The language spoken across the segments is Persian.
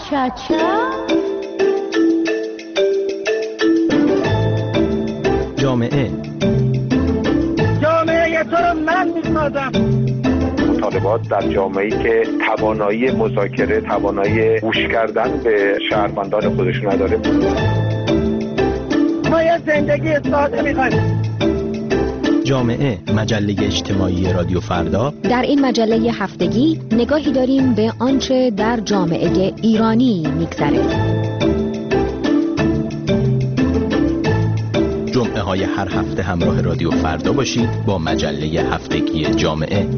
چچا جامعه تو رو من میسازم. مطالبات در جامعه‌ای که توانایی مذاکره، توانایی گوش کردن به شهروندان خودشون نداره. ما یه زندگی ساده می‌خوایم. جامعه، مجله اجتماعی رادیو فردا. در این مجله هفتگی نگاهی داریم به آنچه در جامعه ایرانی می‌گذره. جمعه های هر هفته همراه رادیو فردا باشید با مجله هفتگی جامعه.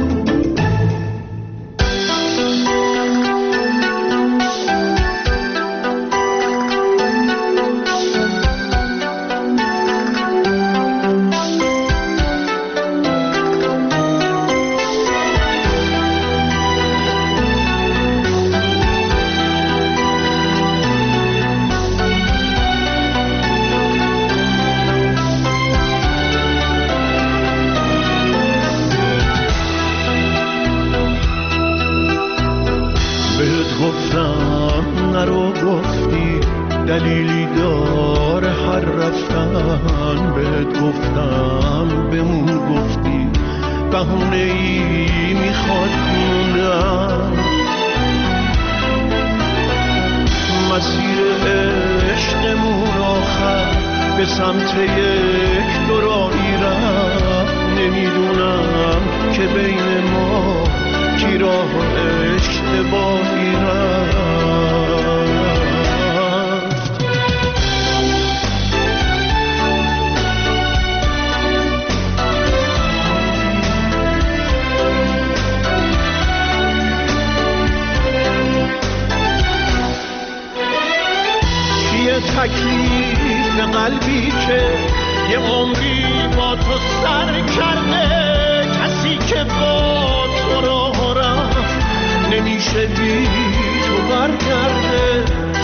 دلیلی داره هر رفتن، بهت گفتم بمون، گفتی بهونه‌ای میخواد موندن. مسیر عشقمون آخر به سمت یک دوراهی رفت، نمیدونم که بین ما کی راه اشتباهی رفت. تکلیف قلبی که یه عمری با تو سر کرده، کسی که با تو راه رفت نمیشه بی تو برگرده.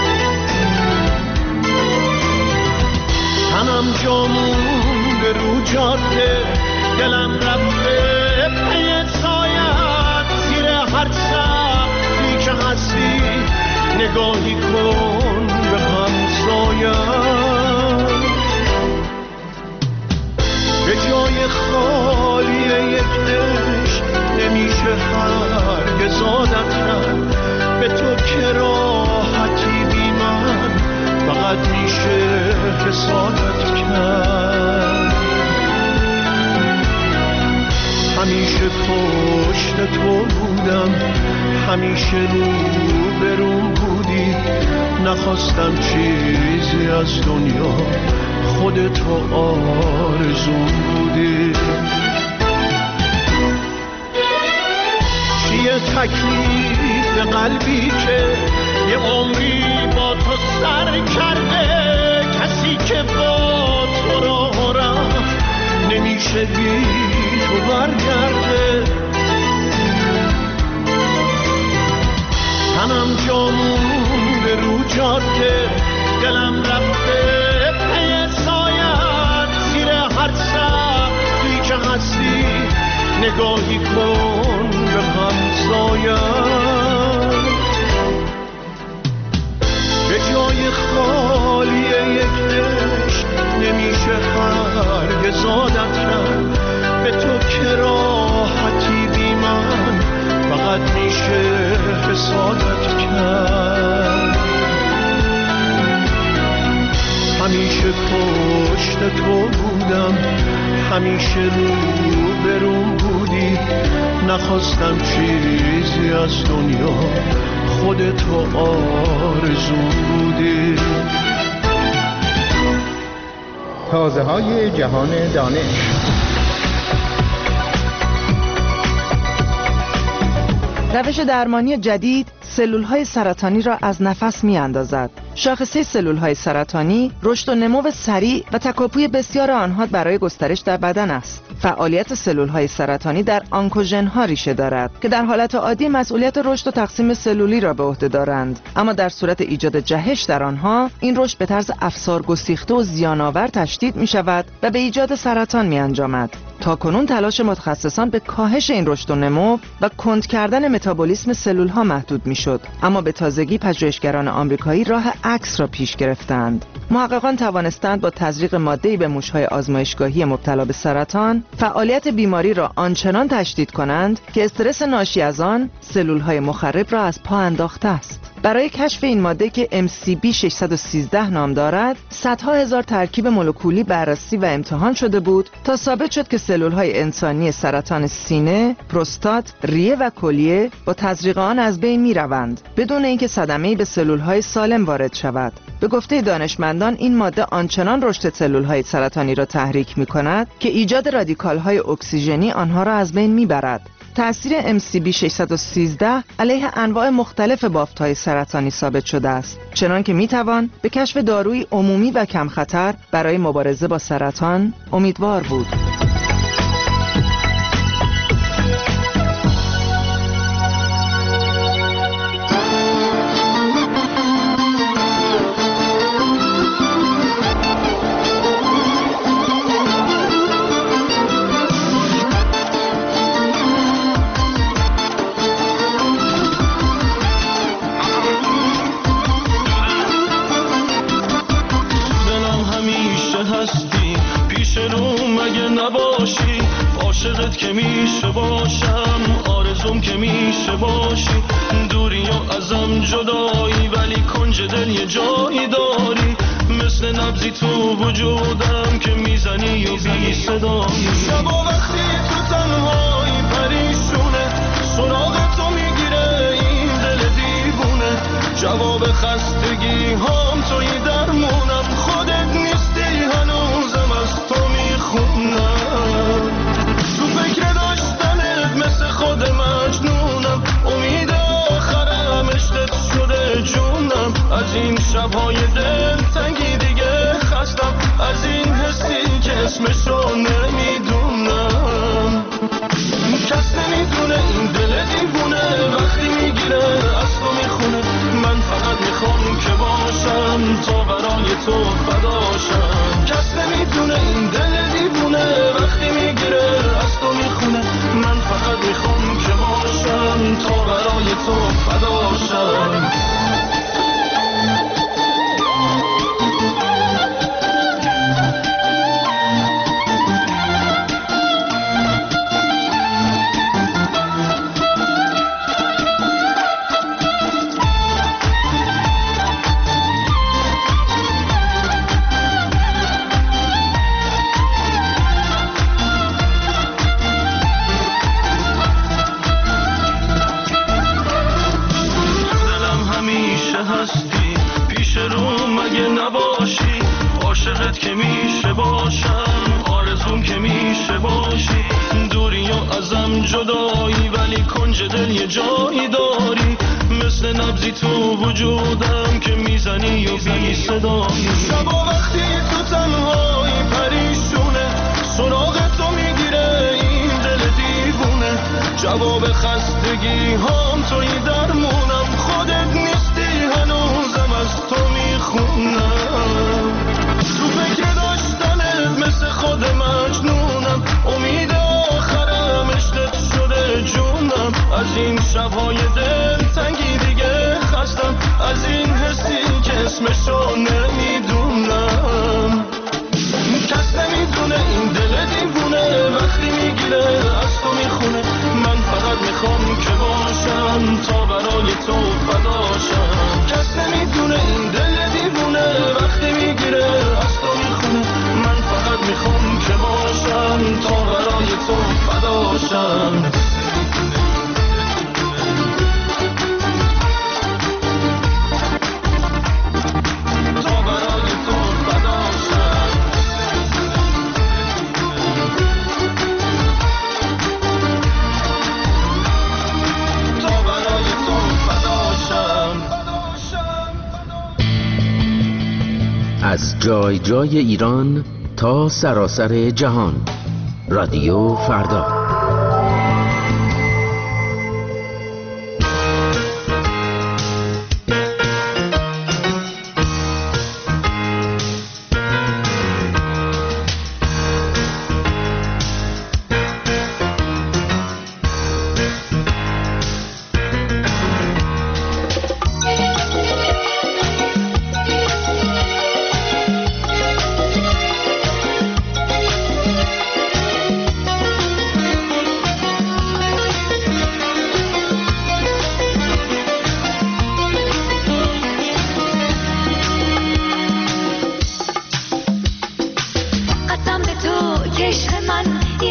تنم جامون به رو جاده، دلم رفته پی سایت، زیر هر سقفی که هستی نگاهی کن به همسایم. به جای خالی یک عشق نمیشه هرگز عادت کرد، به تو که راحتی بی من فقط میشه حسادت کرد. همیشه پشت تو بودم، همیشه رو بروم بودی، نخواستم چیزی از دنیا، خودتو آرزوم بودی. چیه تکلیف قلبی که یه عمری با تو سر کرده، کسی که با تو راه رفت نمیشه بی تو برگرده. تنم جامون به رو جاده، دلم رفته پی سایت، زیر هر سقفی که هستی نگاهی کن به همسایم. به جای خالی یک عشق نمیشه هرگز عادت کرد، به تو که راحتی بی من فقط میشه حسادت کرد. همیشه پشت تو بودم، همیشه رو بروم بودی، نخواستم چیزی از دنیا، خودتو آرزوم بودی. تازه های جهان دانش. روش درمانی جدید سلول‌های سرطانی را از نفس می‌اندازد. شاخصه سلول‌های سرطانی رشد و نمو سریع و تکاپوی بسیار آنها برای گسترش در بدن است. فعالیت سلول‌های سرطانی در آنکوژن‌ها ریشه دارد که در حالت عادی مسئولیت رشد و تقسیم سلولی را به عهده دارند، اما در صورت ایجاد جهش در آنها این رشد به طرز افسار گسیخته و زیان‌آور تشدید می‌شود و به ایجاد سرطان می‌انجامد. تاکنون تلاش متخصصان به کاهش این رشد و نمو و کند کردن متابولیسم سلول‌ها محدود می‌شد، اما به تازگی پژوهشگران آمریکایی راه عکس را پیش گرفتند. محققان توانستند با تزریق ماده‌ای به موش‌های آزمایشگاهی مبتلا به سرطان فعالیت بیماری را آنچنان تشدید کنند که استرس ناشی از آن سلول‌های مخرب را از پا انداخته است. برای کشف این ماده که MCB 613 نام دارد، صدها هزار ترکیب مولکولی بررسی و امتحان شده بود تا ثابت شد که سلول‌های انسانی سرطان سینه، پروستات، ریه و کلیه با تزریق آن از بین می‌روند بدون اینکه صدمه‌ای به سلول‌های سالم وارد شود. به گفته دانشمندان این ماده آنچنان رشد سلول‌های سرطانی را تحریک می‌کند که ایجاد رادیکال‌های اکسیژنی آنها را از بین می‌برد. تأثیر MCB 613 علیه انواع مختلف بافت‌های سرطانی ثابت شده است، چنان که می‌توان به کشف دارویی عمومی و کم خطر برای مبارزه با سرطان امیدوار بود. عاشقت که میشه باشم، آرزوم که میشه باشی، دوری و ازم جدایی ولی کنج دل یه جایی داری، مثل نبضی تو وجودم که میزنی و بی صدایی. شبا وقتی تو تنهایی پریشونه، سراغ تو میگیره این دل دیوونه، جواب خستگی هام توی درمونم، خودت نیستی هنوزم از تو میخونم، تو فکر داشتنت مثل خود مجنونم، امید آخرم عشقت شده جونم، از این شبهای دل تنگی دیگه خستم، از این حسی که اسمشو نمیدونم، کس نمیدونه این دل دیوونه وقتی میگیره از تو میخونه، من فقط میخوام که باشم تا برای تو فداشم، کس نمیدونه این دل دیوونه وقتی میگیره از تو میخونه، من فقط میخوام که باشم تا برای تو فداشم. عاشقت که میشه باشم، آرزوم که میشه باشی، دوری و ازم جدایی ولی کنج دل یه جایی داری، مثل نبضی تو وجودم که میزنی و بی صدایی. شبا وقتی تو تنهایی پریشونه، سراغ تو میگیره این دل دیوونه، جواب خستگی هام توی درمونم، خودت نیستی هنوزم از تو میخونم، تو فکر داشتنت مثل خود مجنونم، امید آخرم عشقت شده جونم، از این شبهای دل تنگی دیگه خستم، از این حسی که اسمشو نمیدونم، کس نمیدونه این دل دیوونه وقتی میگیره از تو میخونه، من فقط میخوام که باشم تا برای تو فداشم، کس نمیدونه این دل دیوونه وقتی میگیره از تو میخونه، من فقط میخوام که باشم تا برای تو فداشم. از جای جای ایران تا سراسر جهان، رادیو فردا.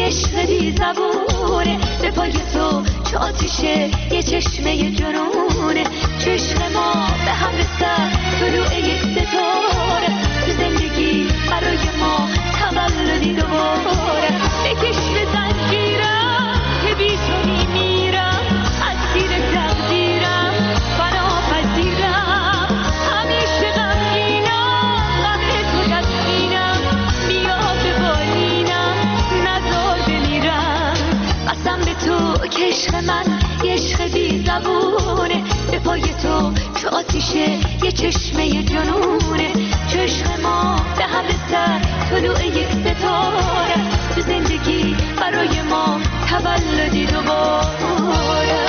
یه عشق بی زبونه، به پای تو چه آتیشه یه چشمه جنونه، چشم ما به هم رسد طلوع یک ستاره، تو زندگی برای ما تولدی دوباره، بکش به زنجیرم که بی تو میمیرم، از زیر تقدیرم فنا پذیرم، همیشه غمگینم غم تو دستینم، بیا به بالینم نذار بمیرم، قسم به تو که عشق من یه عشق بی زبونه، به پای تو چه آتیشه یه چشمه جنونه، چشم ما به هم رسد طلوع یک ستاره، تو زندگی برای ما تولدی دوباره.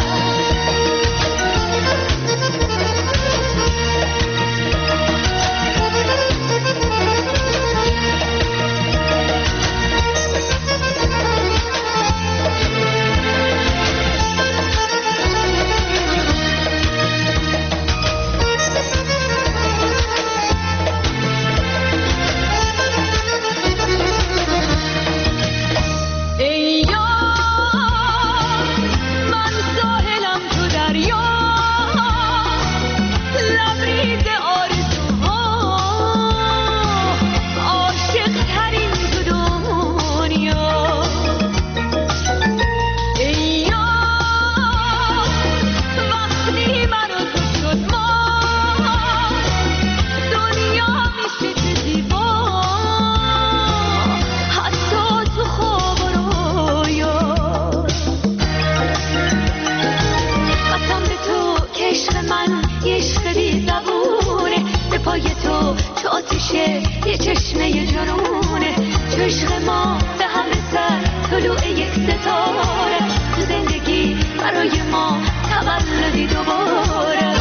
یه چشمه جنونه، چشم ما به هم رسد طلوع یک ستاره، تو زندگی برای ما تولدی دوباره.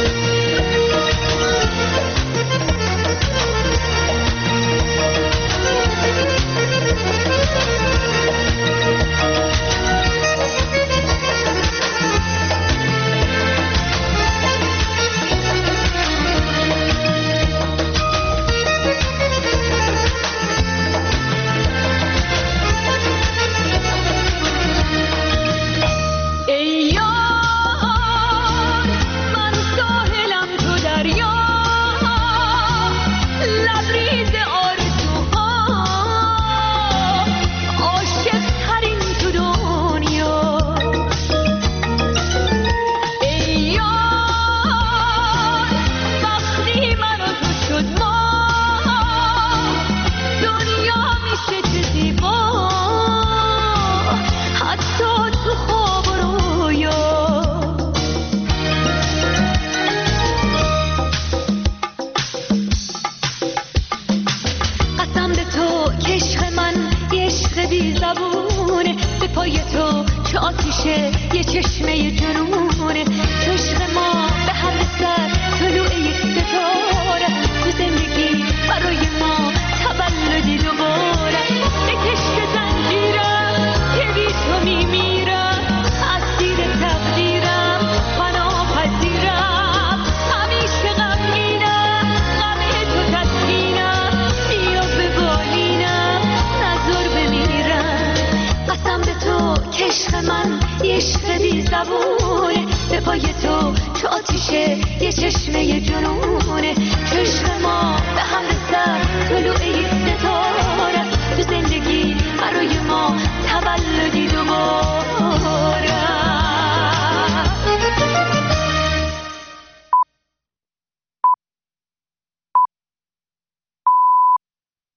یه چشمه جنونه، چشم ما به هم رسد طلوع یک ستاره، تو زندگی برای ما تولدی دوباره، بکش به زنجیرم که بی تو میمیرم، از زیر تقدیرم فنا پذیرم، همیشه غمگینم غم تو تسکینم، بیا به بالینم نذار بمیرم، قسم به تو که عشق من یه عشق بی زبونه، به پای تو چه آتیشه یه چشمه جنونه، چشم ما به هم رسد طلوع یک ستاره، تو زندگی